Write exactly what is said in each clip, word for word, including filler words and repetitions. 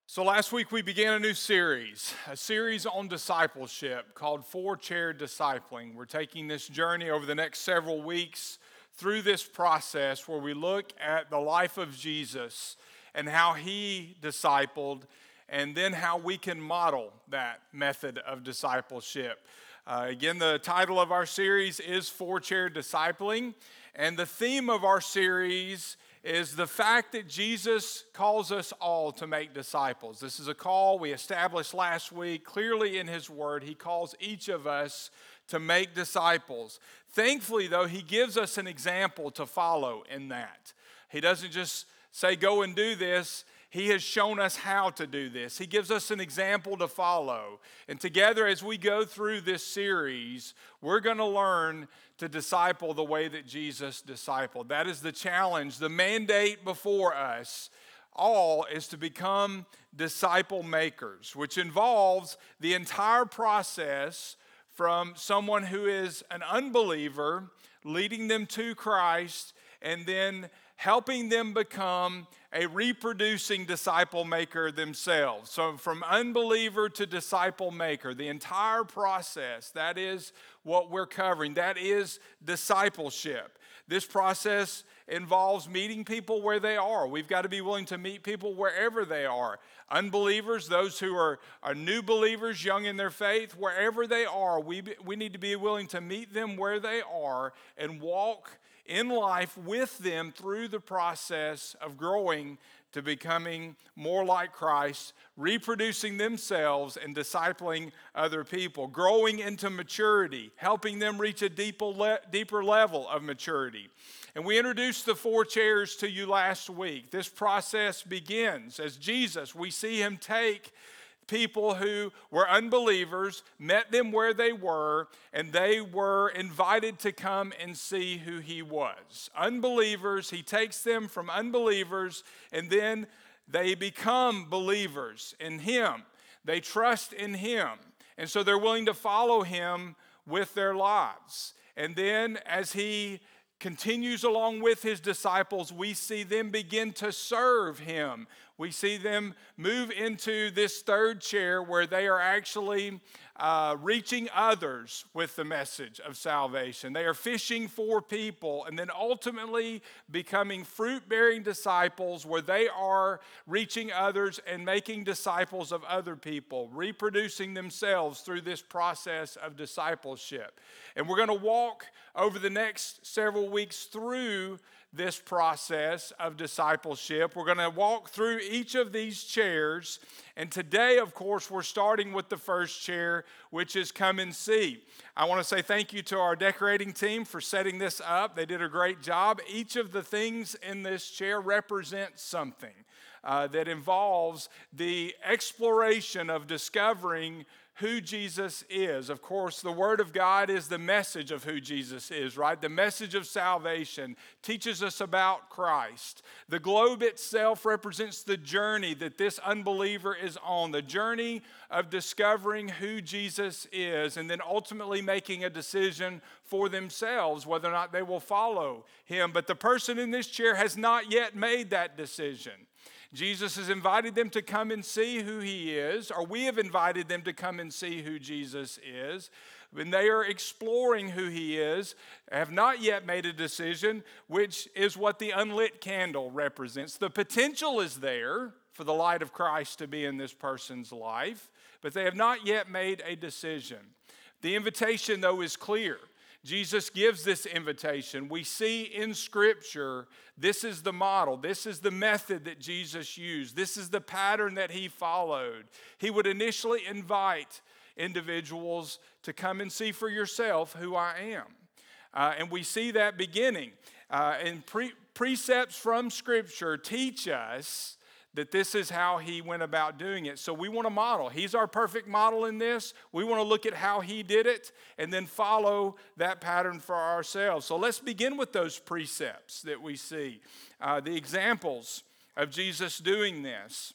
So last week we began a new series, a series on discipleship called Four Chair Discipling. We're taking this journey over the next several weeks through this process where we look at the life of Jesus and how he discipled and then how we can model that method of discipleship. Uh, again, the title of our series is Four Chair Discipling, and the theme of our series is the fact that Jesus calls us all to make disciples. This is a call we established last week. Clearly in his word, he calls each of us to make disciples. Thankfully, though, he gives us an example to follow in that. He doesn't just say, go and do this. He has shown us how to do this. He gives us an example to follow. And together, as we go through this series, we're going to learn to disciple the way that Jesus discipled. That is the challenge. The mandate before us all is to become disciple makers, which involves the entire process from someone who is an unbeliever, leading them to Christ, and then helping them become a reproducing disciple maker themselves. So from unbeliever to disciple maker, the entire process, that is what we're covering. That is discipleship. This process involves meeting people where they are. We've got to be willing to meet people wherever they are. Unbelievers, those who are, are new believers, young in their faith, wherever they are, we, we need to be willing to meet them where they are and walk in life with them through the process of growing to becoming more like Christ, reproducing themselves and discipling other people, growing into maturity, helping them reach a deeper, le- deeper level of maturity. And we introduced the four chairs to you last week. This process begins as Jesus, we see him take people who were unbelievers, met them where they were, and they were invited to come and see who he was. Unbelievers, he takes them from unbelievers, and then they become believers in him. They trust in him, and so they're willing to follow him with their lives. And then as he continues along with his disciples, we see them begin to serve him. We see them move into this third chair where they are actually uh, reaching others with the message of salvation. They are fishing for people and then ultimately becoming fruit-bearing disciples where they are reaching others and making disciples of other people, reproducing themselves through this process of discipleship. And we're going to walk over the next several weeks through this process of discipleship. We're going to walk through each of these chairs. And today, of course, we're starting with the first chair, which is come and see. I want to say thank you to our decorating team for setting this up. They did a great job. Each of the things in this chair represents something uh, that involves the exploration of discovering who Jesus is. Of course, the Word of God is the message of who Jesus is, right? The message of salvation teaches us about Christ. The globe itself represents the journey that this unbeliever is on, the journey of discovering who Jesus is and then ultimately making a decision for themselves whether or not they will follow him. But the person in this chair has not yet made that decision. Jesus has invited them to come and see who he is, or we have invited them to come and see who Jesus is. When they are exploring who he is, have not yet made a decision, which is what the unlit candle represents. The potential is there for the light of Christ to be in this person's life, but they have not yet made a decision. The invitation, though, is clear. Jesus gives this invitation. We see in Scripture, this is the model. This is the method that Jesus used. This is the pattern that he followed. He would initially invite individuals to come and see for yourself who I am. Uh, and we see that beginning. Uh, and pre- precepts from Scripture teach us that this is how he went about doing it. So we want to model. He's our perfect model in this. We want to look at how he did it and then follow that pattern for ourselves. So let's begin with those precepts that we see, uh, the examples of Jesus doing this.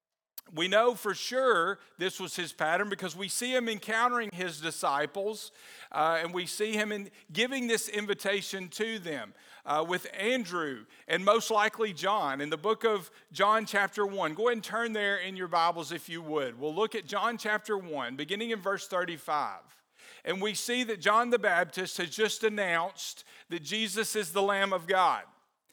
We know for sure this was his pattern because we see him encountering his disciples uh, and we see him in giving this invitation to them. uh, with Andrew and most likely John in the book of John chapter one. Go ahead and turn there in your Bibles if you would. We'll look at John chapter one, beginning in verse thirty-five. And we see that John the Baptist has just announced that Jesus is the Lamb of God.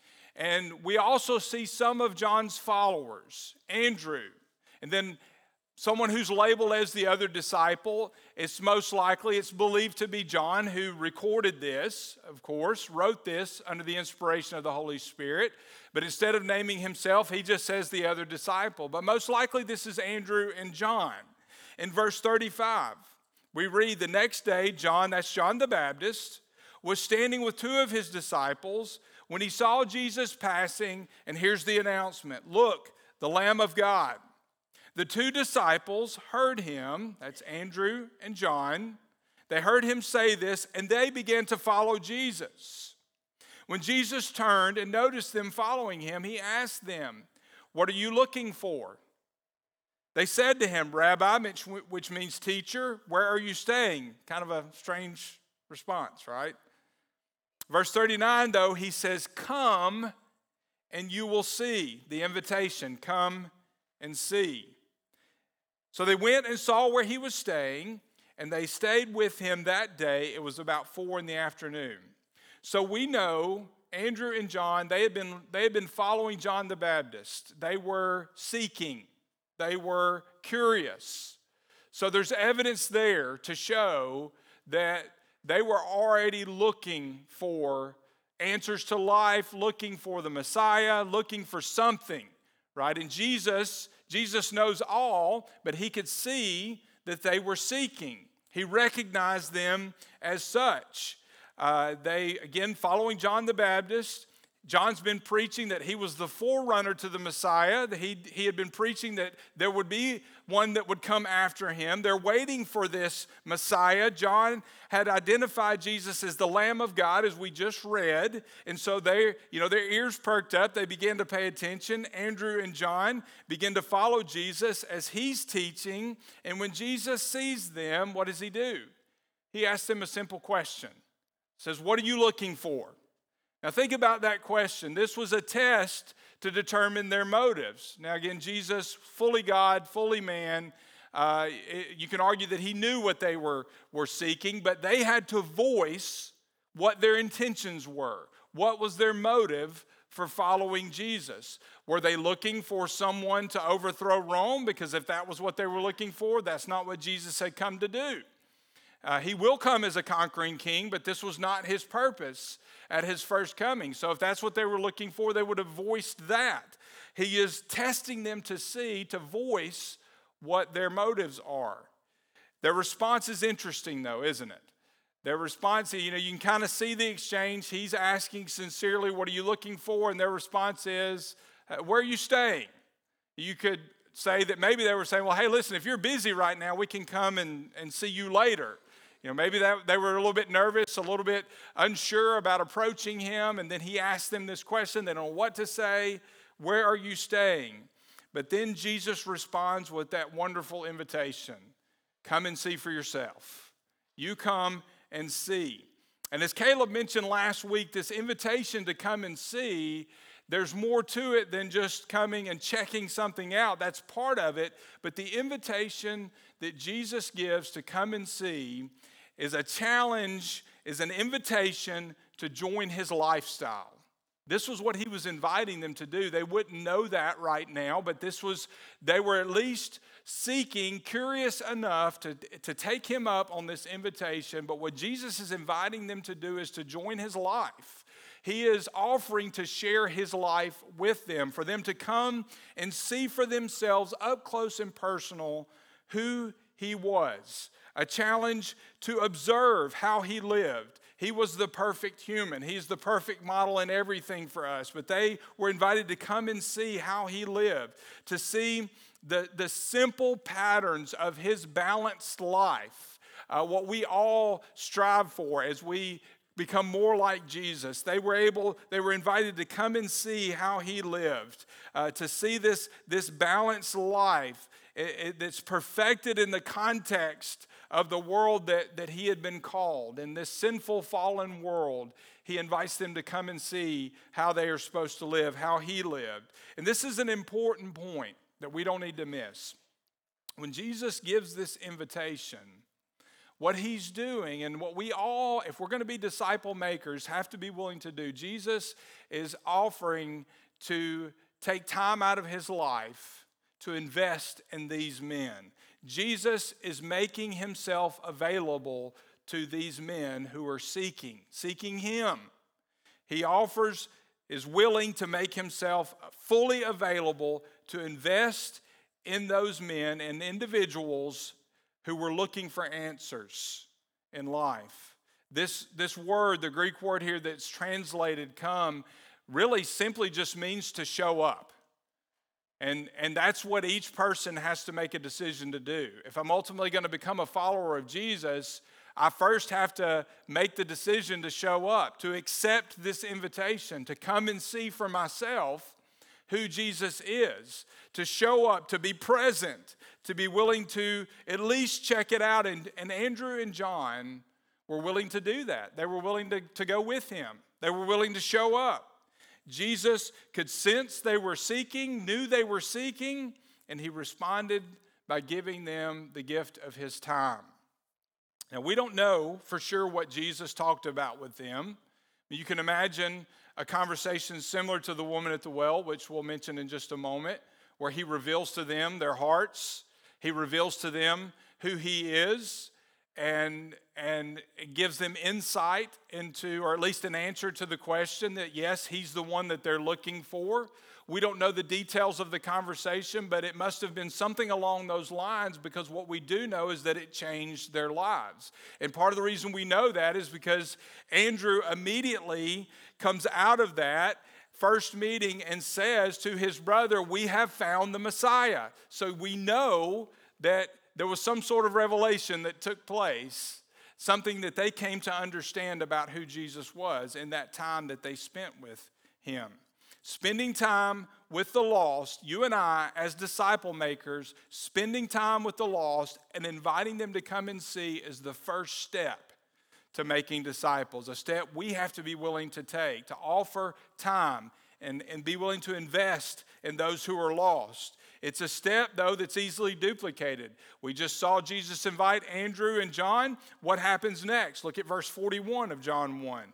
And we also see some of John's followers, Andrew, and then someone who's labeled as the other disciple. It's most likely, it's believed to be John who recorded this, of course, wrote this under the inspiration of the Holy Spirit. But instead of naming himself, he just says the other disciple. But most likely this is Andrew and John. In verse thirty-five, we read, the next day, John, that's John the Baptist, was standing with two of his disciples when he saw Jesus passing, and here's the announcement, look, the Lamb of God. The two disciples heard him, that's Andrew and John, they heard him say this, and they began to follow Jesus. When Jesus turned and noticed them following him, he asked them, what are you looking for? They said to him, Rabbi, which means teacher, where are you staying? Kind of a strange response, right? Verse thirty-nine, though, he says, come and you will see. The invitation, come and see. So they went and saw where he was staying, and they stayed with him that day. It was about four in the afternoon. So we know Andrew and John, they had been, they had been following John the Baptist. They were seeking. They were curious. So there's evidence there to show that they were already looking for answers to life, looking for the Messiah, looking for something, right? And Jesus, Jesus knows all, but he could see that they were seeking. He recognized them as such. Uh, they, again, following John the Baptist, John's been preaching that he was the forerunner to the Messiah. That he, he had been preaching that there would be one that would come after him. They're waiting for this Messiah. John had identified Jesus as the Lamb of God, as we just read. And so they, you know, their ears perked up. They began to pay attention. Andrew and John begin to follow Jesus as he's teaching. And when Jesus sees them, what does he do? He asks them a simple question. He says, what are you looking for? Now think about that question. This was a test to determine their motives. Now again, Jesus, fully God, fully man, uh, it, you can argue that he knew what they were, were seeking, but they had to voice what their intentions were. What was their motive for following Jesus? Were they looking for someone to overthrow Rome? Because if that was what they were looking for, that's not what Jesus had come to do. Uh, he will come as a conquering king, but this was not his purpose at his first coming. So if that's what they were looking for, they would have voiced that. He is testing them to see, to voice what their motives are. Their response is interesting, though, isn't it? Their response, you know, you can kind of see the exchange. He's asking sincerely, what are you looking for? And their response is, where are you staying? You could say that maybe they were saying, well, hey, listen, if you're busy right now, we can come and, and see you later. You know, maybe that they were a little bit nervous, a little bit unsure about approaching him, and then he asked them this question. They don't know what to say. Where are you staying? But then Jesus responds with that wonderful invitation. Come and see for yourself. You come and see. And as Caleb mentioned last week, this invitation to come and see, there's more to it than just coming and checking something out. That's part of it. But the invitation that Jesus gives to come and see is a challenge, is an invitation to join his lifestyle. This was what he was inviting them to do. They wouldn't know that right now, but this was, they were at least seeking, curious enough to, to take him up on this invitation. But what Jesus is inviting them to do is to join his life. He is offering to share his life with them, for them to come and see for themselves up close and personal who he was. A challenge to observe how he lived. He was the perfect human. He's the perfect model in everything for us. But they were invited to come and see how he lived, to see the, the simple patterns of his balanced life, uh, what we all strive for as we become more like Jesus. They were able, they were invited to come and see how he lived, uh, to see this, this balanced life it, it, that's perfected in the context of the world that, that he had been called. In this sinful, fallen world, he invites them to come and see how they are supposed to live, how he lived. And this is an important point that we don't need to miss. When Jesus gives this invitation, what he's doing and what we all, if we're going to be disciple makers, have to be willing to do, Jesus is offering to take time out of his life to invest in these men. Jesus is making himself available to these men who are seeking, seeking him. He offers, is willing to make himself fully available to invest in those men and individuals who were looking for answers in life. This, this word, the Greek word here that's translated come, really simply just means to show up. And, and that's what each person has to make a decision to do. If I'm ultimately going to become a follower of Jesus, I first have to make the decision to show up, to accept this invitation, to come and see for myself who Jesus is, to show up, to be present, to be willing to at least check it out. And, and Andrew and John were willing to do that. They were willing to, to go with him. They were willing to show up. Jesus could sense they were seeking, knew they were seeking, and he responded by giving them the gift of his time. Now, we don't know for sure what Jesus talked about with them. You can imagine a conversation similar to the woman at the well, which we'll mention in just a moment, where he reveals to them their hearts. He reveals to them who he is, and, and it gives them insight into, or at least an answer to the question that, yes, he's the one that they're looking for. We don't know the details of the conversation, but it must have been something along those lines, because what we do know is that it changed their lives. And part of the reason we know that is because Andrew immediately comes out of that first meeting and says to his brother, "We have found the Messiah." So we know that there was some sort of revelation that took place, something that they came to understand about who Jesus was in that time that they spent with him. Spending time with the lost, you and I as disciple makers, spending time with the lost and inviting them to come and see is the first step to making disciples, a step we have to be willing to take, to offer time and, and be willing to invest in those who are lost. It's a step, though, that's easily duplicated. We just saw Jesus invite Andrew and John. What happens next? Look at verse forty-one of John one.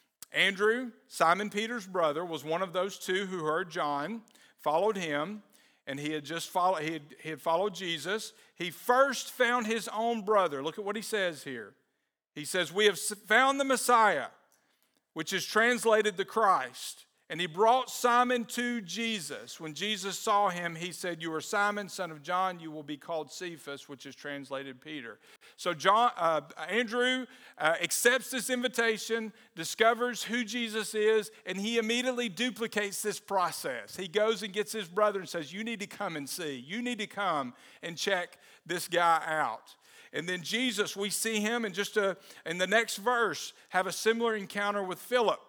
Andrew, Simon Peter's brother, was one of those two who heard John, followed him, and he had just followed, he had, he had followed Jesus. He first found his own brother. Look at what he says here. He says, "We have found the Messiah," which is translated the Christ. And he brought Simon to Jesus. When Jesus saw him, he said, "You are Simon, son of John. You will be called Cephas," which is translated Peter. So John, uh, Andrew uh, accepts this invitation, discovers who Jesus is, and he immediately duplicates this process. He goes and gets his brother and says, "You need to come and see. You need to come and check this guy out." And then Jesus, we see him in just a, in the next verse, have a similar encounter with Philip.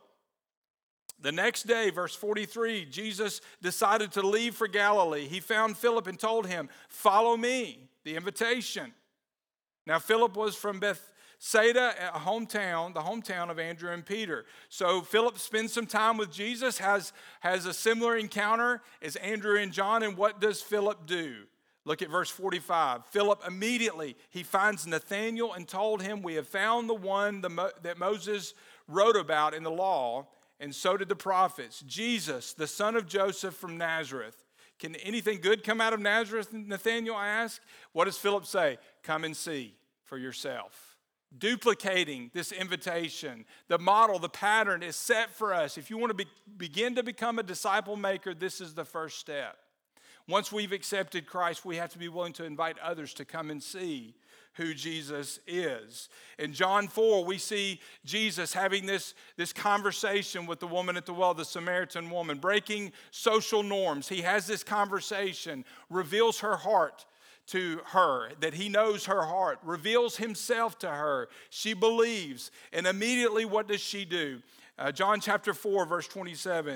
The next day, verse forty-three, Jesus decided to leave for Galilee. He found Philip and told him, "Follow me," the invitation. Now, Philip was from Bethsaida, a hometown, the hometown of Andrew and Peter. So Philip spends some time with Jesus, has, has a similar encounter as Andrew and John. And what does Philip do? Look at verse forty-five. Philip immediately, he finds Nathanael and told him, "We have found the one the, that Moses wrote about in the law, and so did the prophets, Jesus, the son of Joseph from Nazareth." Can anything good come out of Nazareth, Nathanael asked? What does Philip say? "Come and see for yourself." Duplicating this invitation. The model, the pattern is set for us. If you want to be, begin to become a disciple maker, this is the first step. Once we've accepted Christ, we have to be willing to invite others to come and see who Jesus is. In John four, we see Jesus having this, this conversation with the woman at the well, the Samaritan woman, breaking social norms. He has this conversation, reveals her heart to her, that he knows her heart, reveals himself to her. She believes, and immediately what does she do? Uh, John chapter four, verse twenty-seven,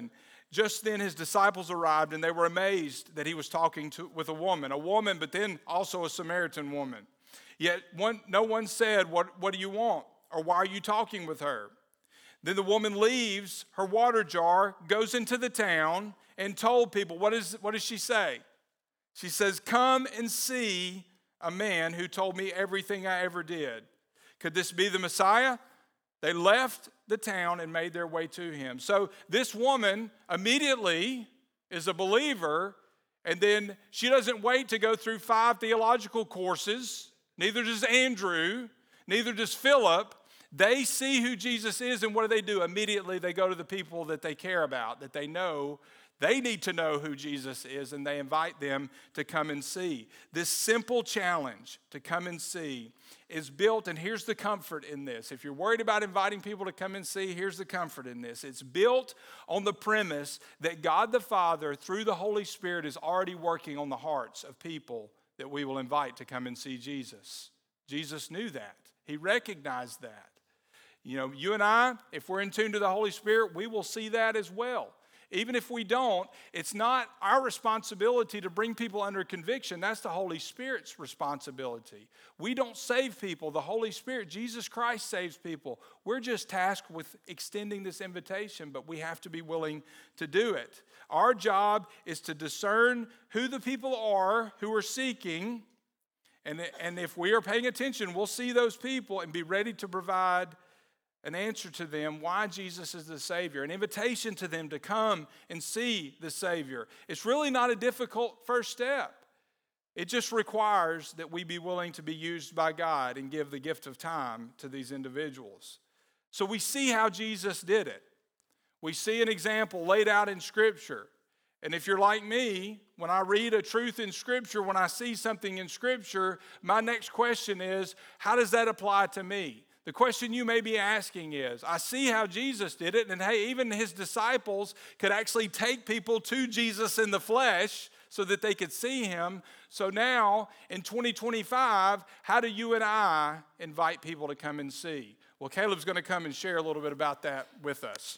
Just then his disciples arrived, and they were amazed that he was talking to, with a woman, a woman, but then also a Samaritan woman. Yet one, no one said, what, what do you want? Or why are you talking with her? Then the woman leaves her water jar, goes into the town, and told people, what, is, what does she say? She says, come and see a man who told me everything I ever did. Could this be the Messiah? They left the town and made their way to him. So this woman immediately is a believer, and then she doesn't wait to go through five theological courses. Neither does Andrew, neither does Philip. They see who Jesus is, and what do they do? Immediately they go to the people that they care about, that they know. They need to know who Jesus is, and they invite them to come and see. This simple challenge to come and see is built, and here's the comfort in this. If you're worried about inviting people to come and see, here's the comfort in this. It's built on the premise that God the Father, through the Holy Spirit, is already working on the hearts of people that we will invite to come and see Jesus. Jesus knew that. He recognized that. You know, you and I, if we're in tune to the Holy Spirit, we will see that as well. Even if we don't, it's not our responsibility to bring people under conviction. That's the Holy Spirit's responsibility. We don't save people. The Holy Spirit, Jesus Christ, saves people. We're just tasked with extending this invitation, but we have to be willing to do it. Our job is to discern who the people are who are seeking, and, and if we are paying attention, we'll see those people and be ready to provide an answer to them why Jesus is the Savior, an invitation to them to come and see the Savior. It's really not a difficult first step. It just requires that we be willing to be used by God and give the gift of time to these individuals. So we see how Jesus did it. We see an example laid out in Scripture. And if you're like me, when I read a truth in Scripture, when I see something in Scripture, my next question is, how does that apply to me? The question you may be asking is, I see how Jesus did it, and hey, even his disciples could actually take people to Jesus in the flesh so that they could see him. So now, in twenty twenty-five, how do you and I invite people to come and see? Well, Caleb's going to come and share a little bit about that with us.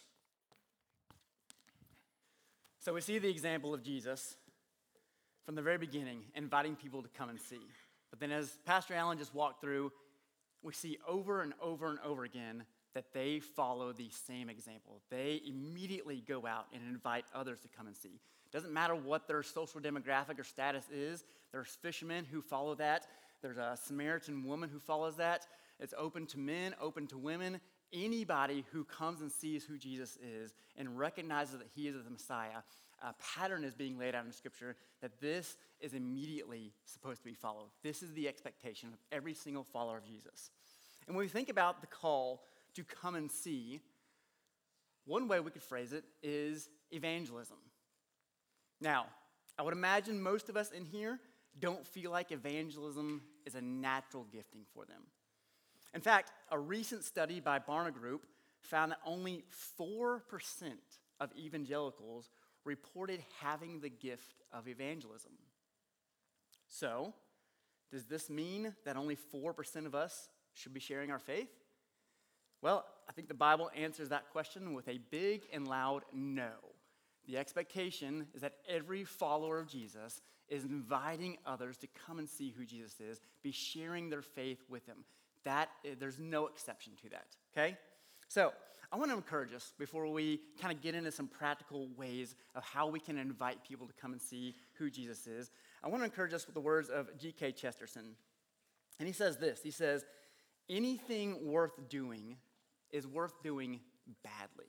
So we see the example of Jesus from the very beginning, inviting people to come and see. But then as Pastor Allen just walked through, we see over and over and over again that they follow the same example. They immediately go out and invite others to come and see. Doesn't matter what their social demographic or status is. There's fishermen who follow that. There's a Samaritan woman who follows that. It's open to men, open to women. Anybody who comes and sees who Jesus is and recognizes that he is the Messiah, a pattern is being laid out in Scripture that this is immediately supposed to be followed. This is the expectation of every single follower of Jesus. And when we think about the call to come and see, one way we could phrase it is evangelism. Now, I would imagine most of us in here don't feel like evangelism is a natural gifting for them. In fact, a recent study by Barna Group found that only four percent of evangelicals reported having the gift of evangelism. So, does this mean that only four percent of us should be sharing our faith? Well, I think the Bible answers that question with a big and loud no. The expectation is that every follower of Jesus is inviting others to come and see who Jesus is, be sharing their faith with him. That, there's no exception to that, okay? So, I want to encourage us before we kind of get into some practical ways of how we can invite people to come and see who Jesus is. I want to encourage us with the words of G K Chesterton. And he says this, he says, anything worth doing is worth doing badly.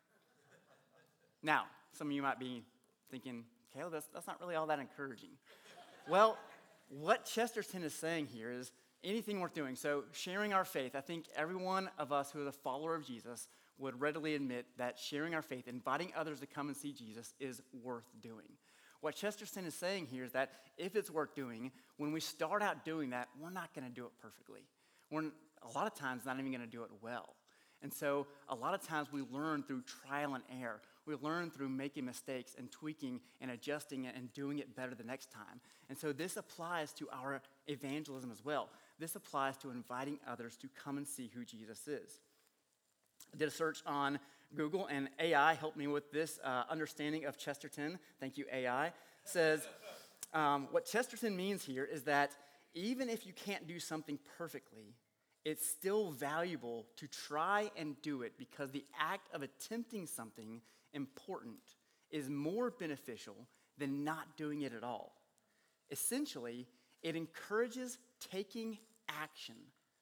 Now, some of you might be thinking, Caleb, that's, that's not really all that encouraging. Well, what Chesterton is saying here is anything worth doing. So sharing our faith, I think every one of us who is a follower of Jesus would readily admit that sharing our faith, inviting others to come and see Jesus is worth doing. What Chesterton is saying here is that if it's worth doing, when we start out doing that, we're not going to do it perfectly. We're a lot of times not even going to do it well. And so a lot of times we learn through trial and error. We learn through making mistakes and tweaking and adjusting it and doing it better the next time. And so this applies to our evangelism as well. This applies to inviting others to come and see who Jesus is. I did a search on Google, and A I helped me with this uh, understanding of Chesterton. Thank you, A I. Says, um, what Chesterton means here is that even if you can't do something perfectly, it's still valuable to try and do it because the act of attempting something important is more beneficial than not doing it at all. Essentially, it encourages taking action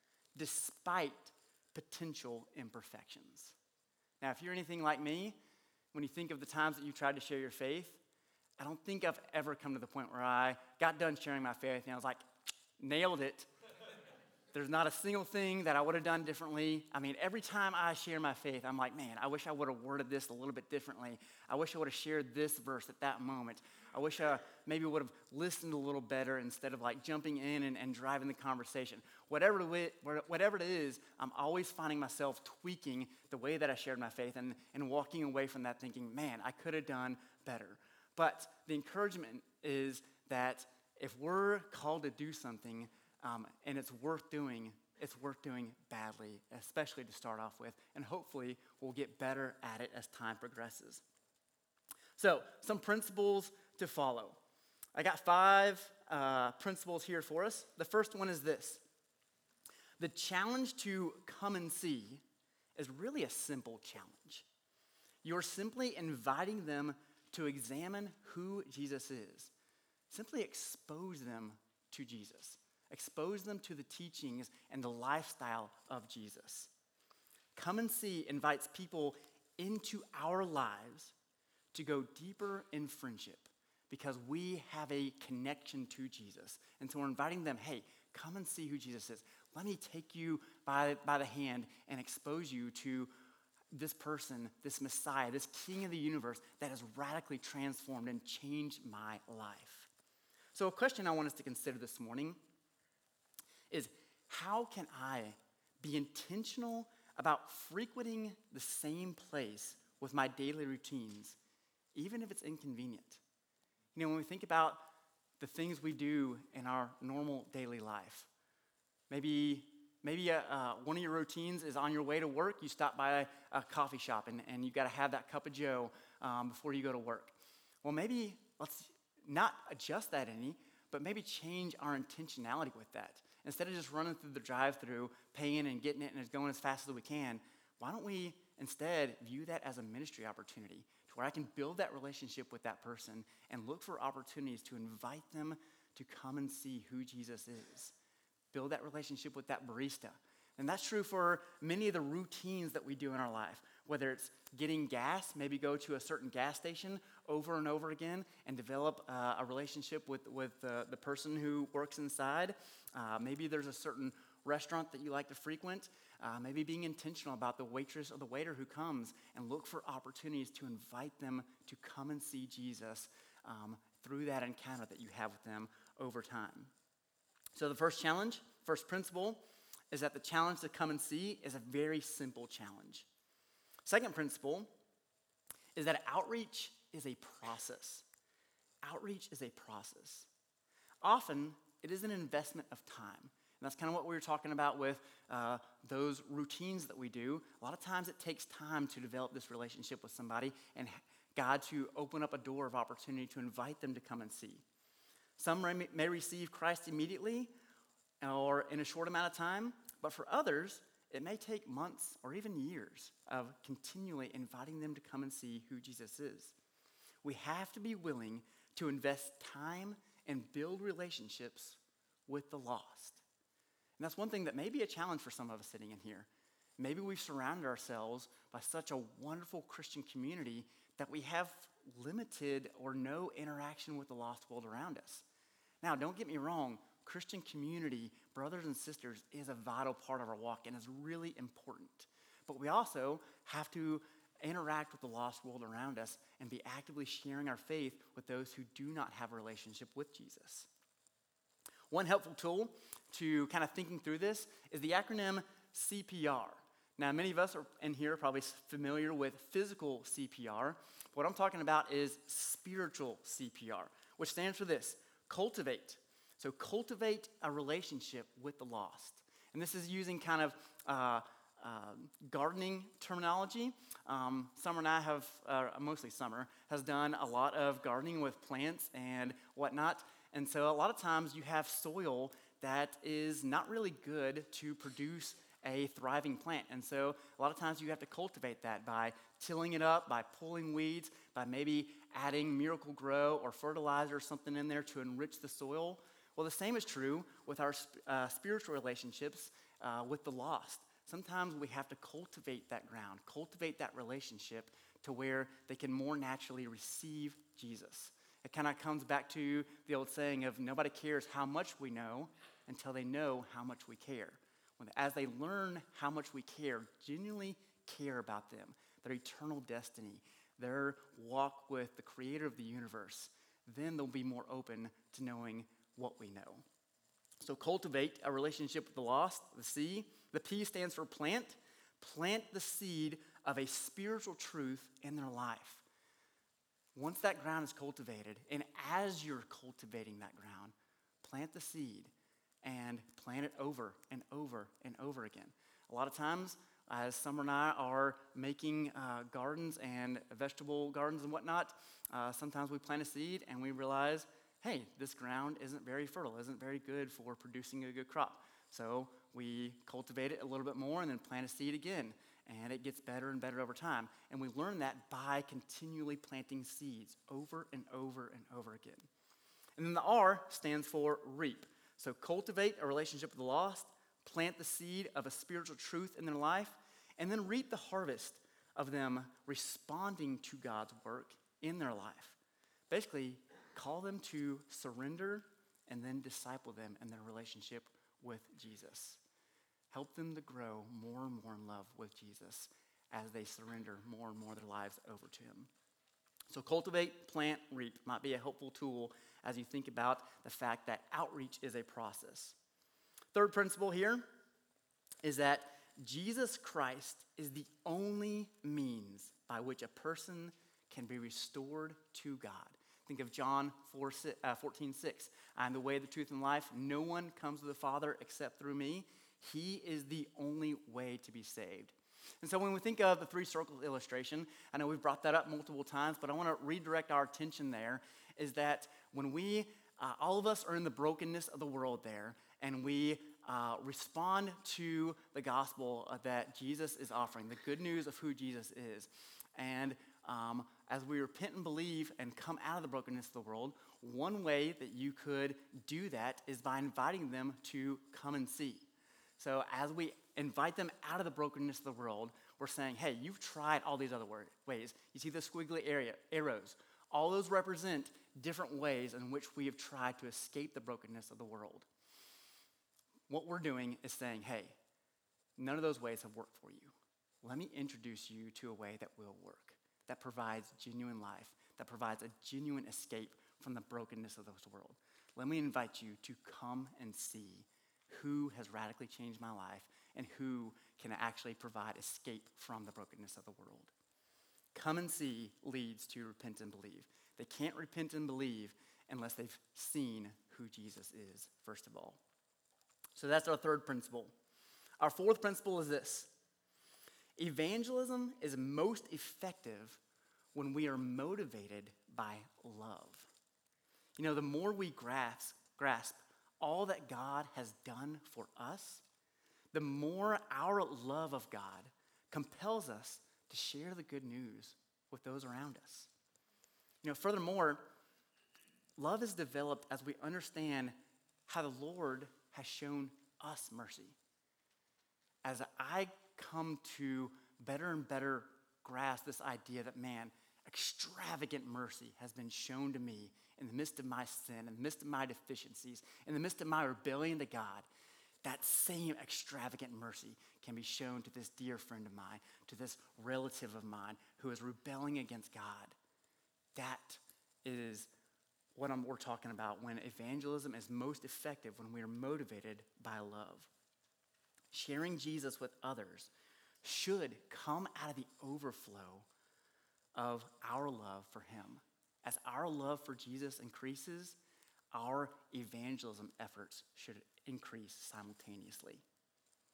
despite potential imperfections. Now, if you're anything like me, when you think of the times that you tried to share your faith, I don't think I've ever come to the point where I got done sharing my faith and I was like, nailed it. There's not a single thing that I would have done differently. I mean, every time I share my faith, I'm like, man, I wish I would have worded this a little bit differently. I wish I would have shared this verse at that moment. I wish I maybe would have listened a little better instead of like jumping in and, and driving the conversation. Whatever it, whatever it is, I'm always finding myself tweaking the way that I shared my faith and, and walking away from that thinking, man, I could have done better. But the encouragement is that if we're called to do something, Um, and it's worth doing, it's worth doing badly, especially to start off with, and hopefully we'll get better at it as time progresses. So, some principles to follow. I got five uh, principles here for us. The first one is this. The challenge to come and see is really a simple challenge. You're simply inviting them to examine who Jesus is. Simply expose them to Jesus. Expose them to the teachings and the lifestyle of Jesus. Come and see invites people into our lives to go deeper in friendship because we have a connection to Jesus. And so we're inviting them, hey, come and see who Jesus is. Let me take you by, by the hand and expose you to this person, this Messiah, this King of the universe that has radically transformed and changed my life. So a question I want us to consider this morning is how can I be intentional about frequenting the same place with my daily routines, even if it's inconvenient? You know, when we think about the things we do in our normal daily life, maybe maybe uh, uh, one of your routines is on your way to work, you stop by a, a coffee shop and, and you've got to have that cup of joe um, before you go to work. Well, maybe let's not adjust that any, but maybe change our intentionality with that. Instead of just running through the drive-thru, paying and getting it and it's going as fast as we can, why don't we instead view that as a ministry opportunity to where I can build that relationship with that person and look for opportunities to invite them to come and see who Jesus is. Build that relationship with that barista. And that's true for many of the routines that we do in our life, whether it's getting gas, maybe go to a certain gas station over and over again and develop uh, a relationship with, with uh, the person who works inside. Uh, maybe there's a certain restaurant that you like to frequent. Uh, maybe being intentional about the waitress or the waiter who comes and look for opportunities to invite them to come and see Jesus um, through that encounter that you have with them over time. So the first challenge, first principle, is that the challenge to come and see is a very simple challenge. Second principle is that outreach is a process. Outreach is a process. Often, it is an investment of time. And that's kind of what we were talking about with uh, those routines that we do. A lot of times it takes time to develop this relationship with somebody and God to open up a door of opportunity to invite them to come and see. Some may receive Christ immediately or in a short amount of time, but for others, it may take months or even years of continually inviting them to come and see who Jesus is. We have to be willing to invest time and build relationships with the lost. And that's one thing that may be a challenge for some of us sitting in here. Maybe we've surrounded ourselves by such a wonderful Christian community that we have limited or no interaction with the lost world around us. Now, don't get me wrong, Christian community, brothers and sisters, is a vital part of our walk and is really important. But we also have to interact with the lost world around us and be actively sharing our faith with those who do not have a relationship with Jesus. One helpful tool to kind of thinking through this is the acronym C P R. Now, many of us are in here are probably familiar with physical C P R. What I'm talking about is spiritual C P R, which stands for this: cultivate. So cultivate a relationship with the lost. And this is using kind of uh, um, gardening terminology. Um, Summer and I have, uh, mostly Summer, has done a lot of gardening with plants and whatnot. And so a lot of times you have soil that is not really good to produce a thriving plant. And so a lot of times you have to cultivate that by tilling it up, by pulling weeds, by maybe adding Miracle-Gro or fertilizer or something in there to enrich the soil. Well, the same is true with our uh, spiritual relationships uh, with the lost. Sometimes we have to cultivate that ground, cultivate that relationship to where they can more naturally receive Jesus. It kind of comes back to the old saying of nobody cares how much we know until they know how much we care. When, as they learn how much we care, genuinely care about them, their eternal destiny, their walk with the creator of the universe, then they'll be more open to knowing what we know. So cultivate a relationship with the lost, the C. The P stands for plant. Plant the seed of a spiritual truth in their life. Once that ground is cultivated, and as you're cultivating that ground, plant the seed and plant it over and over and over again. A lot of times, as Summer and I are making uh, gardens and vegetable gardens and whatnot, uh, sometimes we plant a seed and we realize, hey, this ground isn't very fertile, isn't very good for producing a good crop. So we cultivate it a little bit more and then plant a seed again. And it gets better and better over time. And we learn that by continually planting seeds over and over and over again. And then the R stands for reap. So cultivate a relationship with the lost, plant the seed of a spiritual truth in their life, and then reap the harvest of them responding to God's work in their life. Basically, call them to surrender and then disciple them in their relationship with Jesus. Help them to grow more and more in love with Jesus as they surrender more and more of their lives over to him. So cultivate, plant, reap might be a helpful tool as you think about the fact that outreach is a process. Third principle here is that Jesus Christ is the only means by which a person can be restored to God. Think of John fourteen six. I am the way, the truth, and life. No one comes to the Father except through me. He is the only way to be saved. And so when we think of the three circles illustration, I know we've brought that up multiple times, but I want to redirect our attention there, is that when we, uh, all of us are in the brokenness of the world there, and we uh, respond to the gospel uh, that Jesus is offering, the good news of who Jesus is. And um, as we repent and believe and come out of the brokenness of the world, one way that you could do that is by inviting them to come and see. So as we invite them out of the brokenness of the world, we're saying, hey, you've tried all these other ways. You see the squiggly area, arrows. All those represent different ways in which we have tried to escape the brokenness of the world. What we're doing is saying, hey, none of those ways have worked for you. Let me introduce you to a way that will work, that provides genuine life, that provides a genuine escape from the brokenness of this world. Let me invite you to come and see who has radically changed my life and who can actually provide escape from the brokenness of the world. Come and see leads to repent and believe. They can't repent and believe unless they've seen who Jesus is, first of all. So that's our third principle. Our fourth principle is this. Evangelism is most effective when we are motivated by love. You know, the more we grasp, grasp all that God has done for us, the more our love of God compels us to share the good news with those around us. You know, furthermore, love is developed as we understand how the Lord has shown us mercy. As I come to better and better grasp this idea that, man, extravagant mercy has been shown to me in the midst of my sin, in the midst of my deficiencies, in the midst of my rebellion to God, that same extravagant mercy can be shown to this dear friend of mine, to this relative of mine who is rebelling against God. That is what I'm, we're talking about when evangelism is most effective, when we are motivated by love. Sharing Jesus with others should come out of the overflow of our love for him. As our love for Jesus increases, our evangelism efforts should increase simultaneously.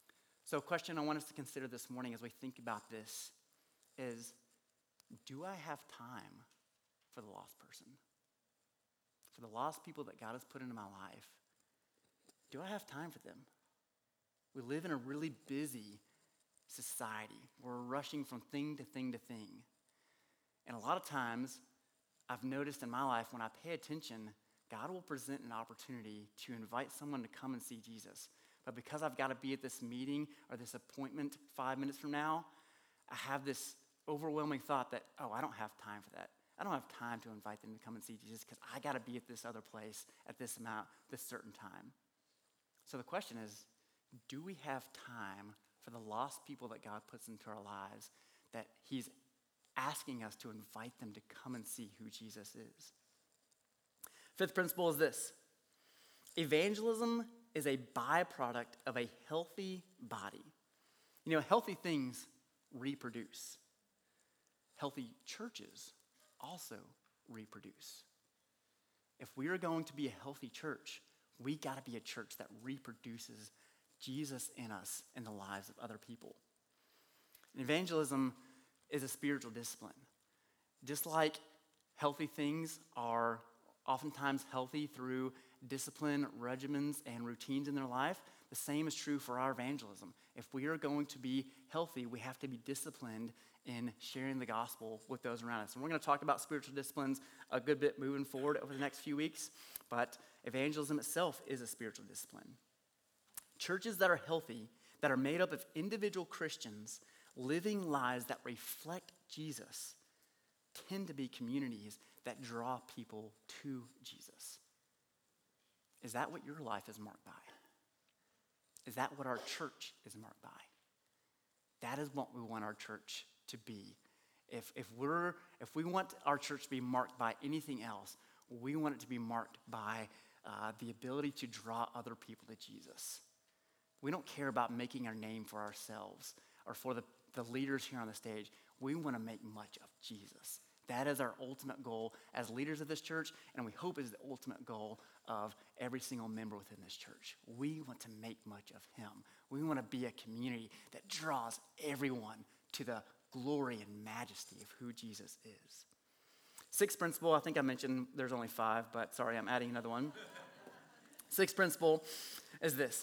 So a question I want us to consider this morning as we think about this is, do I have time for the lost person? For the lost people that God has put into my life, do I have time for them? We live in a really busy society. We're rushing from thing to thing to thing. And a lot of times, I've noticed in my life, when I pay attention, God will present an opportunity to invite someone to come and see Jesus. But because I've got to be at this meeting or this appointment five minutes from now, I have this overwhelming thought that, oh, I don't have time for that. I don't have time to invite them to come and see Jesus because I got to be at this other place at this amount, this certain time. So the question is, do we have time for the lost people that God puts into our lives that he's asking us to invite them to come and see who Jesus is? Fifth principle is this: evangelism is a byproduct of a healthy body. You know, healthy things reproduce. Healthy churches also reproduce. If we are going to be a healthy church, we got to be a church that reproduces Jesus in us in the lives of other people. And evangelism is a spiritual discipline. Just like healthy things are oftentimes healthy through discipline, regimens, and routines in their life, the same is true for our evangelism. If we are going to be healthy, we have to be disciplined in sharing the gospel with those around us. And we're going to talk about spiritual disciplines a good bit moving forward over the next few weeks, but evangelism itself is a spiritual discipline. Churches that are healthy, that are made up of individual Christians living lives that reflect Jesus, tend to be communities that draw people to Jesus. Is that what your life is marked by? Is that what our church is marked by? That is what we want our church to be. If, if, we're, if we want our church to be marked by anything else, we want it to be marked by uh, the ability to draw other people to Jesus. We don't care about making our name for ourselves or for the, the leaders here on the stage. We want to make much of Jesus. That is our ultimate goal as leaders of this church, and we hope is the ultimate goal of every single member within this church. We want to make much of him. We want to be a community that draws everyone to the glory and majesty of who Jesus is. Sixth principle, I think I mentioned there's only five, but sorry, I'm adding another one. Sixth principle is this: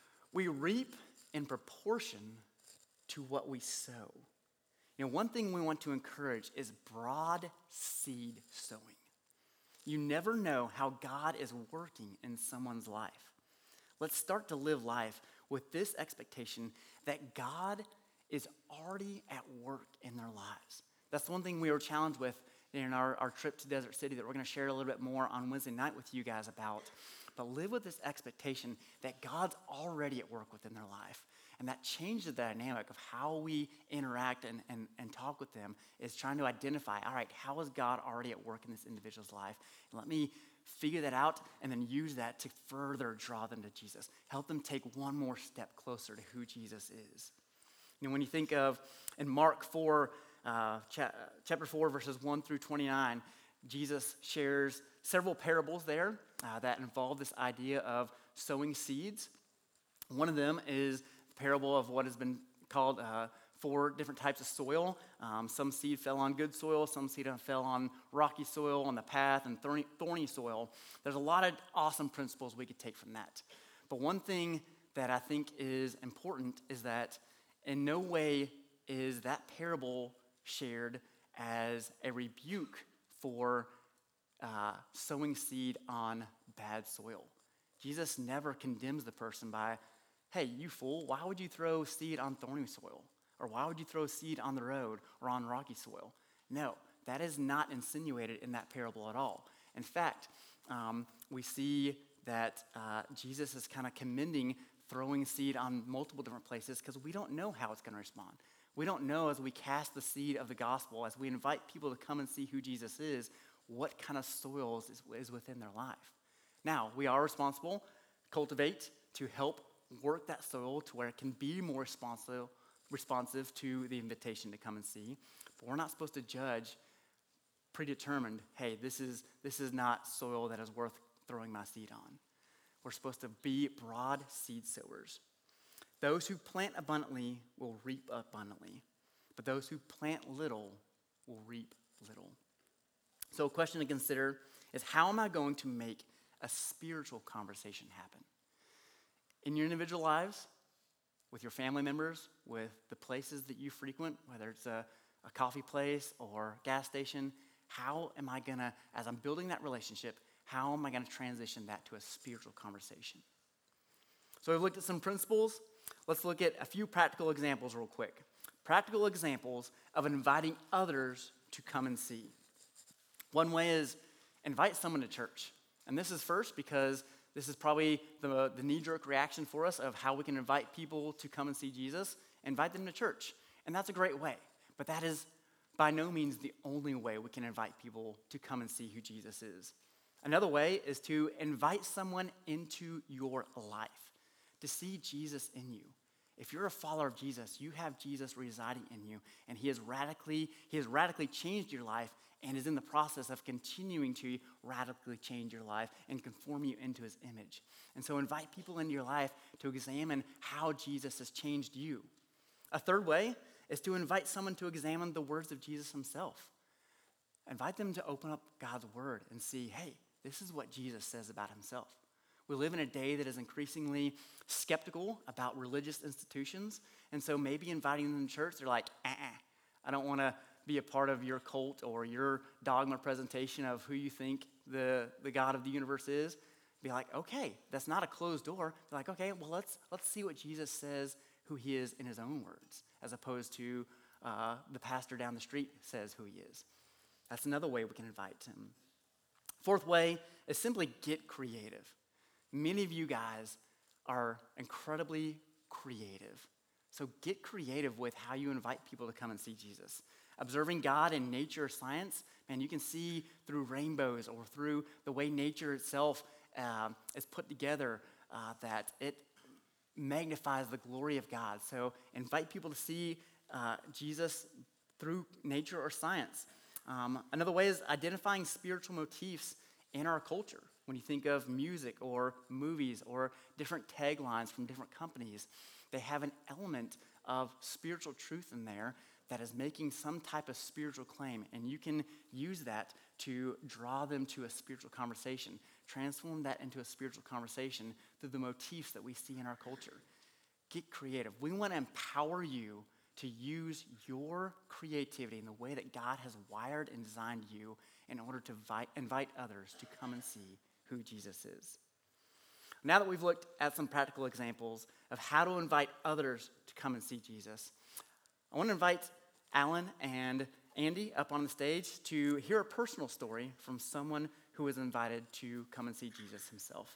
we reap in proportion to what we sow. You know, one thing we want to encourage is broad seed sowing. You never know how God is working in someone's life. Let's start to live life with this expectation that God is already at work in their lives. That's one thing we were challenged with in our, our trip to Desert City that we're going to share a little bit more on Wednesday night with you guys about. But live with this expectation that God's already at work within their life. And that changes the dynamic of how we interact and, and, and talk with them, is trying to identify, all right, how is God already at work in this individual's life? And let me figure that out and then use that to further draw them to Jesus. Help them take one more step closer to who Jesus is. You know, when you think of, in Mark four, uh, cha- chapter four, verses one through twenty-nine, Jesus shares several parables there uh, that involve this idea of sowing seeds. One of them is parable of what has been called uh, four different types of soil. Um, some seed fell on good soil, some seed fell on rocky soil, on the path, and thorny, thorny soil. There's a lot of awesome principles we could take from that. But one thing that I think is important is that in no way is that parable shared as a rebuke for uh, sowing seed on bad soil. Jesus never condemns the person by, hey, you fool, why would you throw seed on thorny soil? Or why would you throw seed on the road or on rocky soil? No, that is not insinuated in that parable at all. In fact, um, we see that uh, Jesus is kind of commending throwing seed on multiple different places because we don't know how it's going to respond. We don't know, as we cast the seed of the gospel, as we invite people to come and see who Jesus is, what kind of soils is, is within their life. Now, we are responsible, cultivate, to help work that soil to where it can be more responsive, responsive to the invitation to come and see. But we're not supposed to judge predetermined, hey, this is, this is not soil that is worth throwing my seed on. We're supposed to be broad seed sowers. Those who plant abundantly will reap abundantly, but those who plant little will reap little. So a question to consider is, how am I going to make a spiritual conversation happen? In your individual lives, with your family members, with the places that you frequent, whether it's a, a coffee place or gas station, how am I gonna, as I'm building that relationship, how am I gonna transition that to a spiritual conversation? So we've looked at some principles. Let's look at a few practical examples real quick. Practical examples of inviting others to come and see. One way is invite someone to church. And this is first because this is probably the, the knee-jerk reaction for us of how we can invite people to come and see Jesus. Invite them to church. And that's a great way. But that is by no means the only way we can invite people to come and see who Jesus is. Another way is to invite someone into your life, to see Jesus in you. If you're a follower of Jesus, you have Jesus residing in you, and he has radically, he has radically changed your life and is in the process of continuing to radically change your life and conform you into his image. And so invite people into your life to examine how Jesus has changed you. A third way is to invite someone to examine the words of Jesus himself. Invite them to open up God's word and see, hey, this is what Jesus says about himself. We live in a day that is increasingly skeptical about religious institutions, and so maybe inviting them to church, they're like, uh-uh, I don't want to be a part of your cult or your dogma presentation of who you think the, the God of the universe is. Be like, okay, that's not a closed door. Be like, okay, well, let's let's see what Jesus says who he is in his own words, as opposed to uh, the pastor down the street says who he is. That's another way we can invite him. Fourth way is simply get creative. Many of you guys are incredibly creative. So get creative with how you invite people to come and see Jesus. Observing God in nature or science, man, you can see through rainbows or through the way nature itself uh, is put together uh, that it magnifies the glory of God. So invite people to see uh, Jesus through nature or science. Um, another way is identifying spiritual motifs in our culture. When you think of music or movies or different taglines from different companies, they have an element of spiritual truth in there that is making some type of spiritual claim, and you can use that to draw them to a spiritual conversation, transform that into a spiritual conversation through the motifs that we see in our culture. Get creative. We want to empower you to use your creativity in the way that God has wired and designed you in order to invite, invite others to come and see who Jesus is. Now that we've looked at some practical examples of how to invite others to come and see Jesus, I want to invite Alan and Andy up on the stage to hear a personal story from someone who was invited to come and see Jesus himself.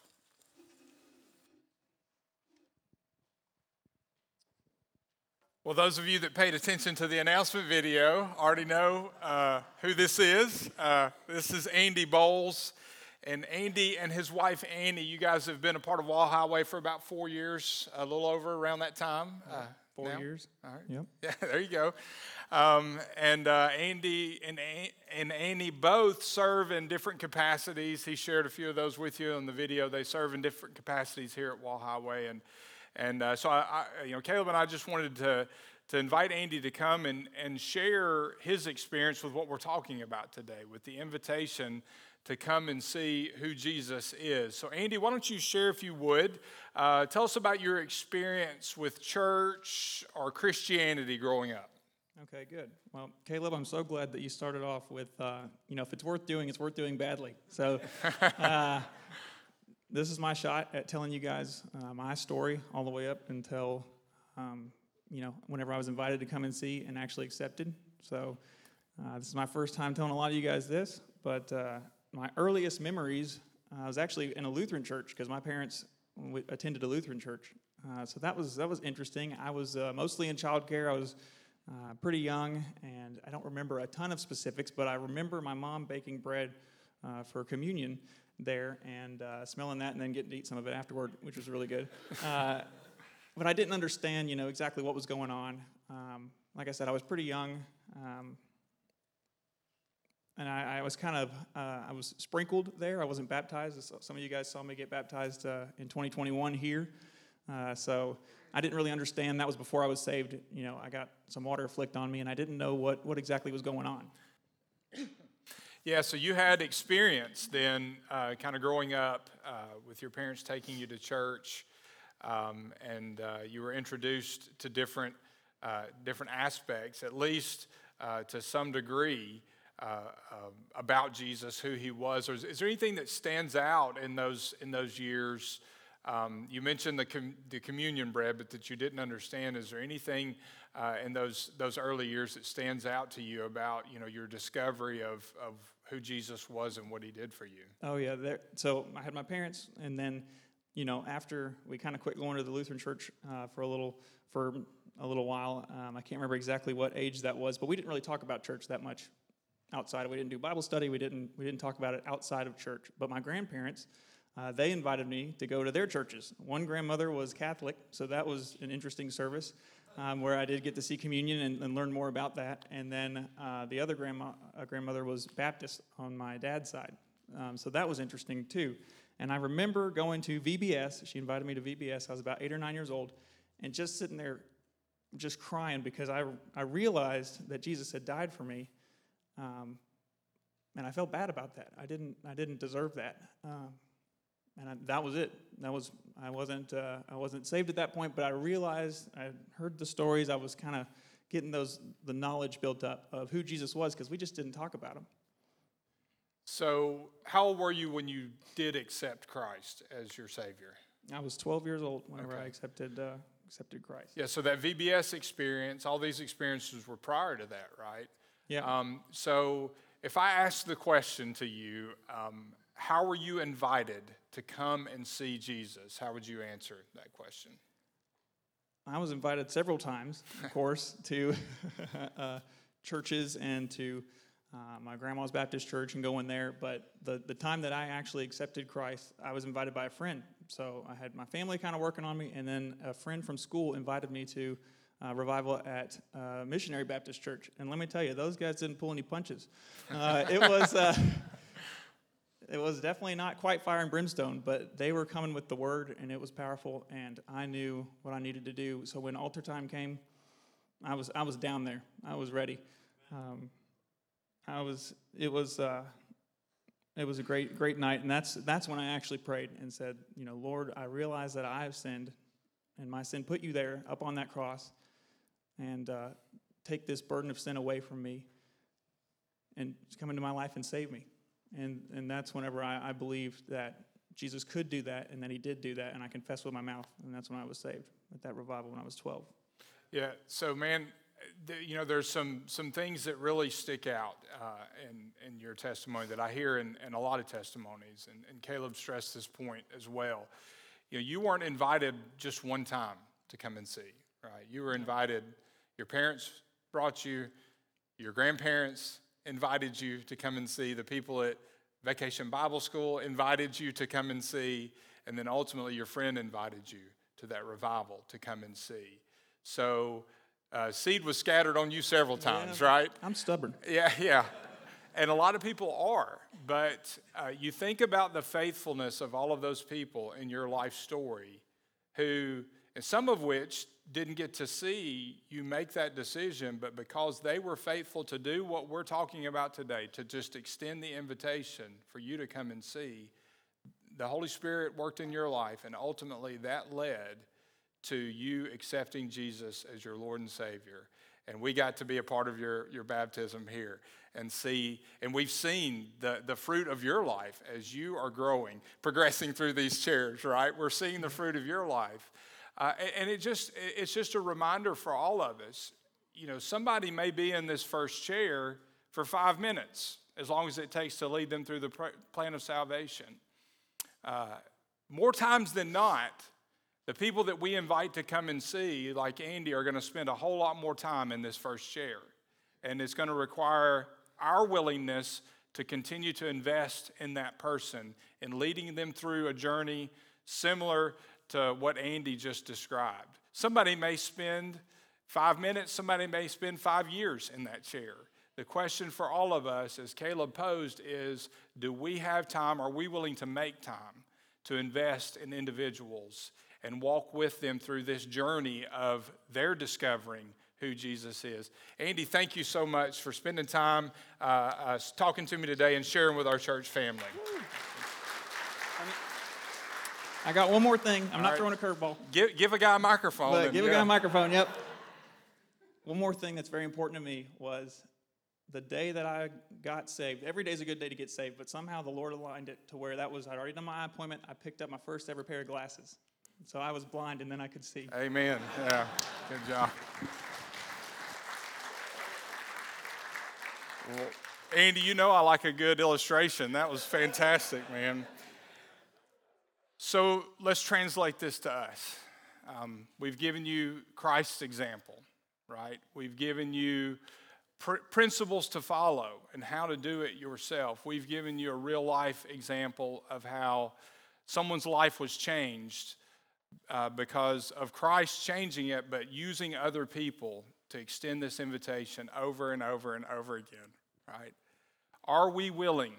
Well, those of you that paid attention to the announcement video already know uh, who this is. Uh, this is Andy Bowles. And Andy and his wife, Annie, you guys have been a part of Wall Highway for about four years, a little over around that time. Uh, Four now? years. All right. Yep. Yeah, there you go. Um, and uh, Andy and, and Annie both serve in different capacities. He shared a few of those with you in the video. They serve in different capacities here at Wall Highway. And and uh, so, I, I, you know, Caleb and I just wanted to to invite Andy to come and, and share his experience with what we're talking about today, with the invitation to come and see who Jesus is. So Andy, why don't you share, if you would, uh, tell us about your experience with church or Christianity growing up. Okay, good. Well, Caleb, I'm so glad that you started off with, uh, you know, if it's worth doing, it's worth doing badly. So uh, this is my shot at telling you guys uh, my story all the way up until, um, you know, whenever I was invited to come and see and actually accepted. So uh, this is my first time telling a lot of you guys this, but uh, my earliest memories, uh, I was actually in a Lutheran church because my parents w- attended a Lutheran church. Uh, so that was that was interesting. I was uh, mostly in childcare. I was uh, pretty young, and I don't remember a ton of specifics, but I remember my mom baking bread uh, for communion there and uh, smelling that and then getting to eat some of it afterward, which was really good. Uh, but I didn't understand, you know, exactly what was going on. Um, like I said, I was pretty young. Um, And I, I was kind of, uh, I was sprinkled there. I wasn't baptized. Some of you guys saw me get baptized uh, in twenty twenty-one here. Uh, so I didn't really understand. That was before I was saved. You know, I got some water flicked on me, and I didn't know what, what exactly was going on. Yeah, so you had experience then uh, kind of growing up uh, with your parents taking you to church, um, and uh, you were introduced to different uh, different aspects, at least uh, to some degree, uh, uh, about Jesus, who he was. Or is, is there anything that stands out in those in those years? Um, you mentioned the com- the communion bread, but that you didn't understand. Is there anything uh, in those those early years that stands out to you about, you know, your discovery of of who Jesus was and what he did for you? Oh yeah, there, so I had my parents, and then, you know, after we kind of quit going to the Lutheran church uh, for a little for a little while. Um, I can't remember exactly what age that was, but we didn't really talk about church that much outside. We didn't do Bible study. We didn't we didn't talk about it outside of church. But my grandparents, uh, they invited me to go to their churches. One grandmother was Catholic, so that was an interesting service um, where I did get to see communion and, and learn more about that. And then uh, the other grandma uh, grandmother was Baptist on my dad's side, um, so that was interesting too. And I remember going to V B S. She invited me to V B S. I was about eight or nine years old, and just sitting there, just crying because I I realized that Jesus had died for me. Um, and I felt bad about that. I didn't. I didn't deserve that. Um, and I, that was it. That was. I wasn't. Uh, I wasn't saved at that point. But I realized. I heard the stories. I was kind of getting those the knowledge built up of who Jesus was, because we just didn't talk about him. So, how old were you when you did accept Christ as your Savior? I was twelve years old whenever Okay. I accepted uh, accepted Christ. Yeah. So that V B S experience, all these experiences were prior to that, right? Yeah. Um, so, if I ask the question to you, um, how were you invited to come and see Jesus? How would you answer that question? I was invited several times, of course, to uh, churches and to uh, my grandma's Baptist church and going there. But the, the time that I actually accepted Christ, I was invited by a friend. So I had my family kind of working on me, and then a friend from school invited me to uh, revival at uh, Missionary Baptist Church. And let me tell you, those guys didn't pull any punches. Uh, it was... Uh, It was definitely not quite fire and brimstone, but they were coming with the word, and it was powerful, and I knew what I needed to do. So when altar time came, I was I was down there. I was ready. Um, I was. It was. Uh, it was a great great night, and that's that's when I actually prayed and said, you know, Lord, I realize that I have sinned, and my sin put you there up on that cross, and uh, take this burden of sin away from me, and come into my life and save me. And and that's whenever I, I believed that Jesus could do that, and that he did do that, and I confessed with my mouth, and that's when I was saved at that revival when I was twelve. Yeah, so man, th- you know, there's some some things that really stick out uh, in, in your testimony that I hear in, in a lot of testimonies, and, and Caleb stressed this point as well. You know, you weren't invited just one time to come and see, right? You were invited, your parents brought you, your grandparents invited you to come and see, the people at Vacation Bible School invited you to come and see, and then ultimately your friend invited you to that revival to come and see. So uh, seed was scattered on you several times, Yeah, right? I'm stubborn. Yeah, yeah. And a lot of people are, but uh, you think about the faithfulness of all of those people in your life story who, and some of which didn't get to see you make that decision, but because they were faithful to do what we're talking about today, to just extend the invitation for you to come and see, the Holy Spirit worked in your life, and ultimately that led to you accepting Jesus as your Lord and Savior. And we got to be a part of your, your baptism here and see, and we've seen the, the fruit of your life as you are growing, progressing through these chairs, right? We're seeing the fruit of your life. Uh, and it just it's just a reminder for all of us. You know, somebody may be in this first chair for five minutes, as long as it takes to lead them through the plan of salvation. Uh, more times than not, the people that we invite to come and see, like Andy, are going to spend a whole lot more time in this first chair. And it's going to require our willingness to continue to invest in that person and leading them through a journey similar to what Andy just described. Somebody may spend five minutes, somebody may spend five years in that chair. The question for all of us, as Caleb posed, is do we have time, are we willing to make time to invest in individuals and walk with them through this journey of their discovering who Jesus is. Andy, thank you so much for spending time uh, uh, talking to me today and sharing with our church family. I got one more thing. I'm All not right. throwing a curveball. Give, give a guy a microphone. But and, give a yeah. guy a microphone, yep. One more thing that's very important to me was the day that I got saved. Every day is a good day to get saved, but somehow the Lord aligned it to where that was, I'd already done my eye appointment. I picked up my first ever pair of glasses. So I was blind and then I could see. Amen. Yeah, good job. Well, Andy, you know I like a good illustration. That was fantastic, man. So let's translate this to us. Um, we've given you Christ's example, right? We've given you pr- principles to follow and how to do it yourself. We've given you a real life example of how someone's life was changed uh, because of Christ changing it, but using other people to extend this invitation over and over and over again, right? Are we willing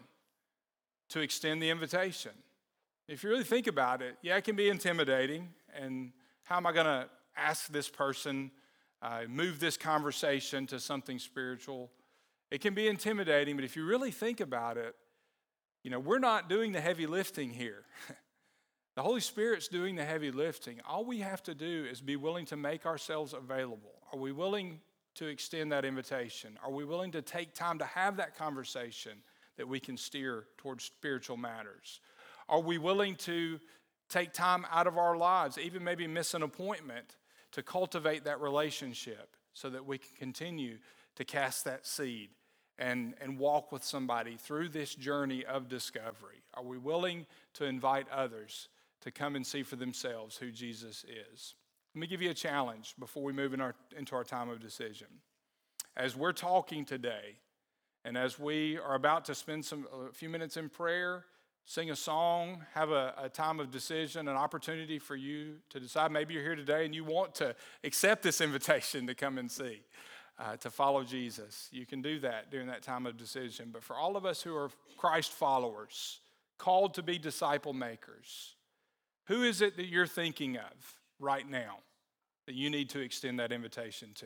to extend the invitation? If you really think about it, yeah, it can be intimidating. And how am I going to ask this person, uh, move this conversation to something spiritual? It can be intimidating, but if you really think about it, you know, we're not doing the heavy lifting here. The Holy Spirit's doing the heavy lifting. All we have to do is be willing to make ourselves available. Are we willing to extend that invitation? Are we willing to take time to have that conversation that we can steer towards spiritual matters? Are we willing to take time out of our lives, even maybe miss an appointment, to cultivate that relationship so that we can continue to cast that seed and, and walk with somebody through this journey of discovery? Are we willing to invite others to come and see for themselves who Jesus is? Let me give you a challenge before we move in our, into our time of decision. As we're talking today, and as we are about to spend some a few minutes in prayer, sing a song, have a, a time of decision, an opportunity for you to decide. Maybe you're here today and you want to accept this invitation to come and see, uh, to follow Jesus. You can do that during that time of decision. But for all of us who are Christ followers, called to be disciple makers, who is it that you're thinking of right now that you need to extend that invitation to?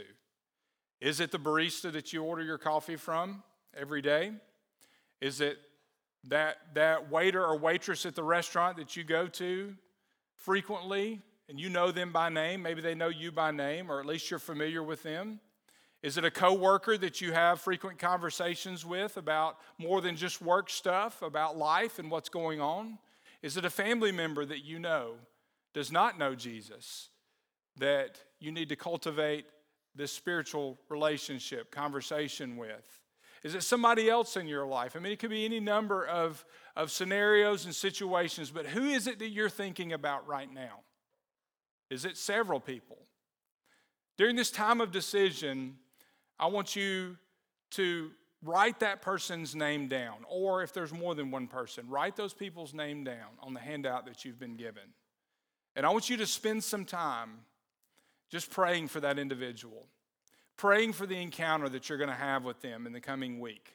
Is it the barista that you order your coffee from every day? Is it that, that waiter or waitress at the restaurant that you go to frequently and you know them by name? Maybe they know you by name, or at least you're familiar with them. Is it a coworker that you have frequent conversations with about more than just work stuff, about life and what's going on? Is it a family member that you know does not know Jesus, that you need to cultivate this spiritual relationship, conversation with? Is it somebody else in your life? I mean, it could be any number of, of scenarios and situations, but who is it that you're thinking about right now? Is it several people? During this time of decision, I want you to write that person's name down, or if there's more than one person, write those people's name down on the handout that you've been given. And I want you to spend some time just praying for that individual, praying for the encounter that you're going to have with them in the coming week,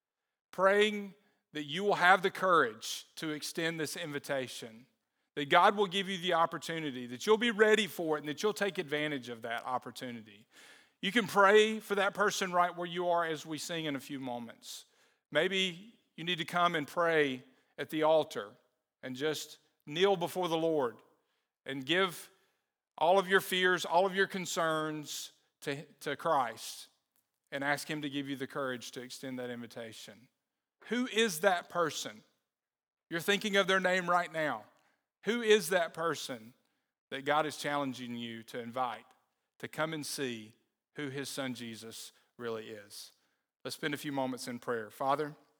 praying that you will have the courage to extend this invitation, that God will give you the opportunity, that you'll be ready for it, and that you'll take advantage of that opportunity. You can pray for that person right where you are as we sing in a few moments. Maybe you need to come and pray at the altar and just kneel before the Lord and give all of your fears, all of your concerns to, to Christ and ask Him to give you the courage to extend that invitation. Who is that person? You're thinking of their name right now. Who is that person that God is challenging you to invite to come and see who His Son Jesus really is? Let's spend a few moments in prayer. Father,